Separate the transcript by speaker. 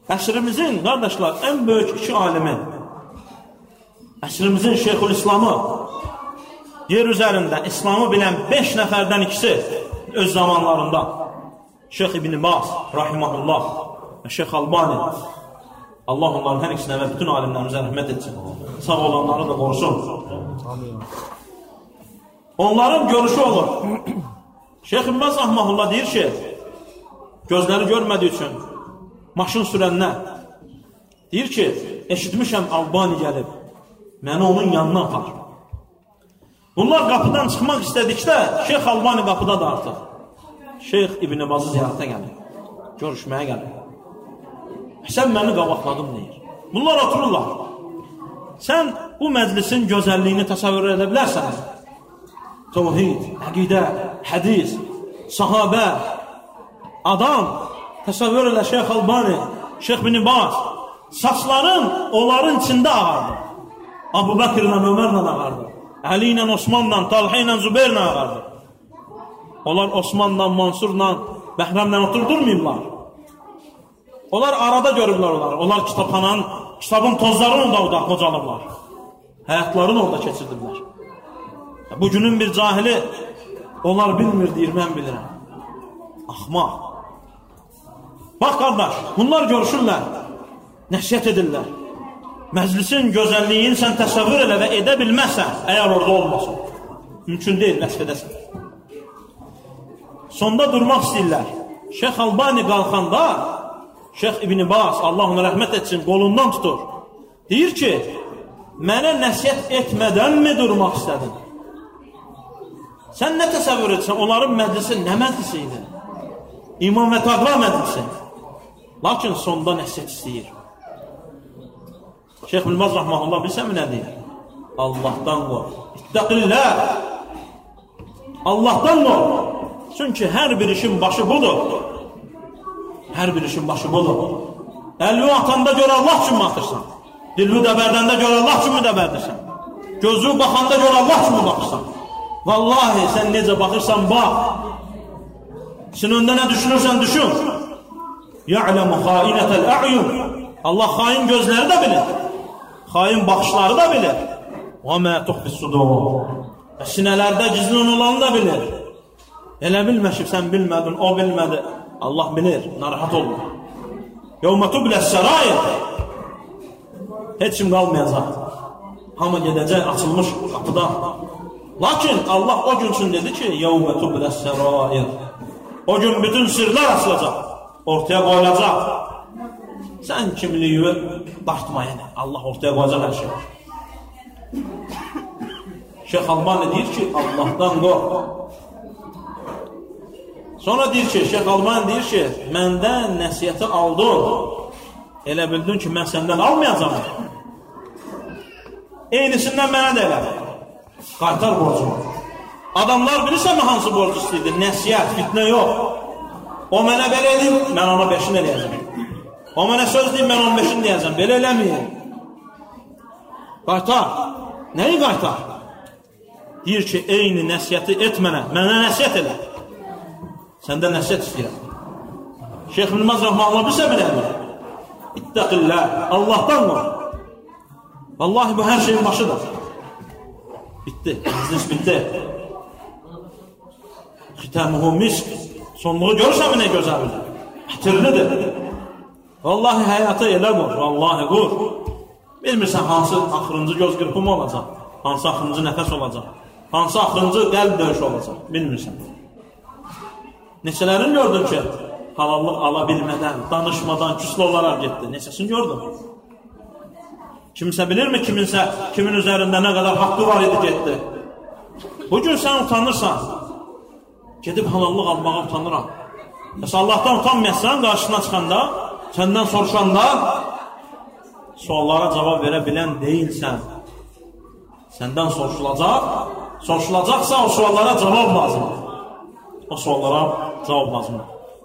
Speaker 1: Əsrimizin, qardaşlar, ən böyük iki alimi, əsrimizin Şeyxülislamı, yer üzərində İslamı bilən 5 nəfərdən ikisi öz zamanlarında Şeyx İbn Baz, rahiməhullah və Şeyx Albani, Allah onların hər ikisinə və bütün alimlərimizə rəhmət etsin, sağ olanları da qorusun. Onların görüşü olur. Şeyx İbn Baz rahiməhullah deyir ki, gözləri görmədiyi üçün maşın sürənlər deyir ki, eşitmişəm Albani gəlib, məni onun yanına apar. Bunlar qapıdan çıxmaq istədikdə Şeyx Albani qapıdadır artıq. Şeyx İbn Bazı ziyarətə gəlir, görüşməyə gəlir. Sən məni qabaqladın deyir. Bunlar otururlar. Sən bu məclisin gözəlliyini təsəvvür edə bilərsən. Təvhid, əqidə, hədis, sahabə, adam, təsəvvür elə Şeyx Albani, Şeyx İbn Baz, saçların onların içində ağardı. Abu Bakr ilə Ömərlə ağardı. Əli ilə Osmanla, Talha ilə Zübeyrlə ağardı. Onlar Osmanla, Mansurla, Bəhrəmlə oturdurmayıblar. Onlar arada görüblər onları. Onlar kitabın tozlarını orada qocalıblar. Həyatlarını orada keçirdiblər. Bugünün bir cahili onlar bilmir deyir, mən bilirəm. Axmaq. Bax qardaş, bunlar görüşürlər, nəsiyyət edirlər. Məclisin gözəlliyini sən təsəvvür elə və edə bilməzsən, əgər orada olmasın. Mümkün deyil, vəsf edəsən. Sonda durmaq istəyirlər. Şeyx Albani qalxanda, Şeyx İbn Baz, Allah ona rəhmət etsin, qolundan tutur. Deyir ki, mənə nəsiyyət etmədənmi durmaq istədin? Sən nə təsəvvür etsən, onların məclisi nə məclisi idi? İmam və Taqva məclisi. Lakin sonda nəsiyyət istəyir. Şeyx İbn Baz rahməhullah bilsəmi nə deyir? Allahdan qor. İttəqillah. Allahdan qor. Çünki hər bir işin başı budur. Hər bir işin başı budur. Əlvi atanda görə Allah üçün atırsan. Dilvi dəbərdəndə görə Allah üçün dəbərdirsən. Gözü baxanda görə Allah üçün baxırsan. Vallahi sən necə baxırsan bax. Sən öndə nə düşünürsən düşün. Ya'lamu xainətel a'yun. Allah xain gözləri də bilir. Xain baxışları da bilir. Və mə tuxfis sudur. Sinələrdə gizlin olanı da bilir. Elə bilməşib sən bilmədin, o bilmədi. Allah bilir, narahat olma. Yevmə tubləs sərayir. Heç kim qalmayacaq. Hamı gedəcək, açılmış qapıda. Lakin Allah o gün üçün dedi ki, yevmə tubləs sərayir. O gün bütün sirlər açılacaq, ortaya qoyulacaq. Sən kimliyi dartmayın, Allah ortaya qoyacaq hər şey. Şeyx Albani deyir ki, Allahdan qorx. Sonra deyir ki, Şeyx Albani deyir ki, məndən nəsiyyəti aldın, elə bildin ki, mən səndən almayacağım. Eynisindən mənə də elə. Qaytar borcumu. Adamlar bilirsən hansı borcu istəyirdi? Nəsiyyət, fitnə yox. O mənə belə edin, mən ona 5-ini eləyəcəm. O mənə söz deyim, mən 15-ini deyəcəm. Belə eləməyin. Qaytar. Nəyi qaytar? Deyir ki, eyni nəsiyyəti et mənə nəsiyyət elə. Səndə nəsiyyət istəyirəm. Şeyx İbn Baz rahməhullah bilsə biləmir. İttəqillah, Allahdan qor. Vallahi bu hər şeyin başıdır. Bitti, məclis bitti. Xitəmuhu misk. Sonluğu görürsən mi nə gözəlidir? Ətirlidir. Vallahi həyatı elə qur, vallahi qur. Bilmirsən hansı axırıncı göz qırpımı olacaq, hansı axırıncı nəfəs olacaq, hansı axırıncı qəlb döyüşü olacaq, bilmirsən. Neçələrin gördün ki, halallıq ala bilmədən, danışmadan, küslü olaraq getdi. Neçəsini gördün? Kimsə bilirmi kimin üzərində nə qədər haqqı var idi getdi? Bugün sən utanırsan, gedib halallıq almağa utanıram. Məsələn, Allahdan utanmayasın, qarşısına çıxanda, səndən soruşanda, suallara cavab verə bilən deyilsən. Səndən soruşulacaqsa o suallara cavab lazımdır. O suallara cavab lazımdır.